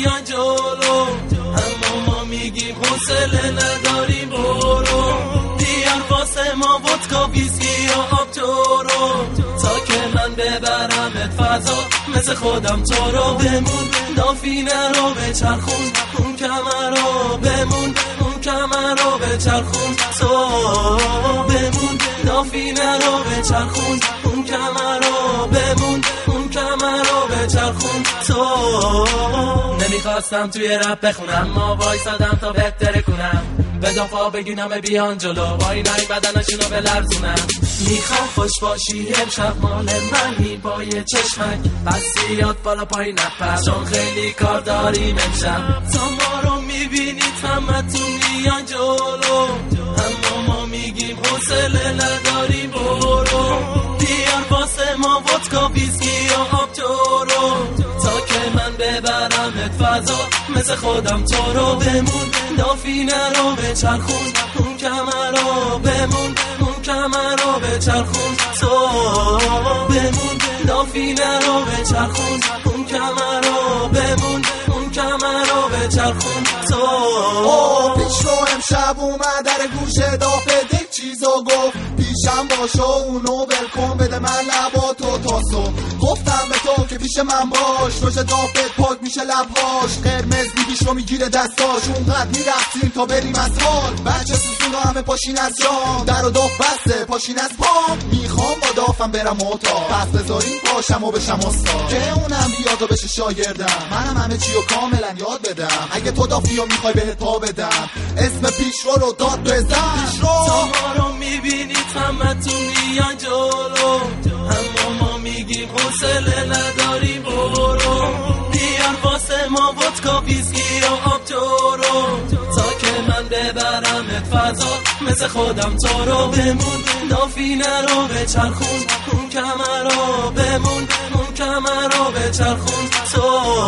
میان جلو، اما ما میگیم حوصله نداریم برو. بیار واسه ما ودکا ویسکی یا آب تورو، تا که من ببرمت فضا مثل خودم تو رو. بمون دافینه رو بچرخون، اون کمر رو بمون، اون کمر رو بچرخون تو. بمون دافینه رو بچرخون، اون کمر رو بمون، اون کمر رو بچرخون تو. نمیخواستم توی رپ بخونم، ما وایسادم تا بهتره کنم. به دفعه بگینم بیان جلو، وای نای بدنشونو بلرزونم. میخوام خوش باشی امشب مال منی با یه چشمک، پس یاد بالا پای نپر چون خیلی کار داریم امشب. تا ما رو میبینید همتون میان جلو، اما ما میگیم حوصله نداریم برو. بیار واسه ما ودکا ویسکی یا آب تورو، تا که من ببرمت فضا مثل خودم تو رو. بمون دافینه رو بچرخون، اون کمر رو بمون، اون کمر رو بچرخون تو. بمون دافینه رو بچرخون، اون کمر رو بمون، اون کمر رو بچرخون تو. پیش رو امشب اومد در گوشه دافت یک چیزو گفت، پیشم باشو اونو بلکن بده من لباتو تاسو. گفتم به تو که پیش من باش، روش دافت پاک میشه لبهاش، قرمز بیبیش رو میگیره دستاش. اونقدر میرفتیم تا بریم از حال، بچه سوسون همه پاشین از جام، در و داف بسته پاشین از پام. میخوام با دافم برم اتاق، پس بذارین پاشم و بشم استاد، که اونم بیاد و بشه شاگردم، منم همه چی رو کاملا یاد بدم. اگه تو دافی رو میخوای بهت پا بدم، اسم پیشرو رو داد بزن. پیشرو تا ما رو میبینید همتون میان جلو، اما ما میگیم حوصله نداریم برو. بیار واسه ما ودکا ویسکی یا آب تورو، تا که من ببرمت فضا مثل خودم تو رو. بمون دافینه رو بچرخون، اون کمر رو بمون، اون کمر رو بچرخون تو.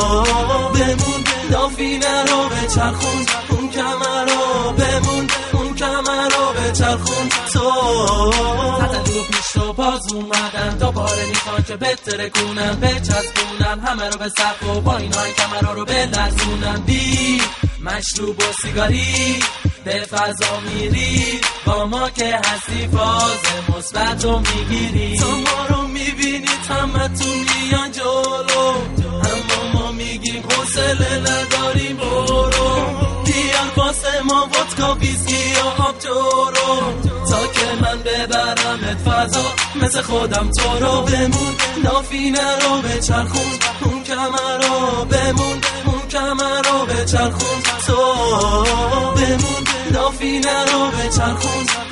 بمون دافینه رو بچرخون، اون کمر رو بمون، اون کمر رو بچرخون تو. تتلو پیش رو باز اومدن، دوباره میخوان که بهتره کنن، بچسبونن همه رو به صف و با اینای کمر رو بلرزونن. بی مشروب و سیگاری به فضا میری، با ما که هستی فاز مثبت رو میگیری. تا ما رو میبینید همتون میان جلو، اما ما میگیم حوصله نداریم برو. بیار واسه ما ودکا ویسکی یا آب تورو، تا که من ببرمت فضا مثل خودم تو رو. بمون دافینه رو بچرخون، اون کمر رو بمون، اون کمر رو بچرخون تو. بمون دافینه رو بچرخون،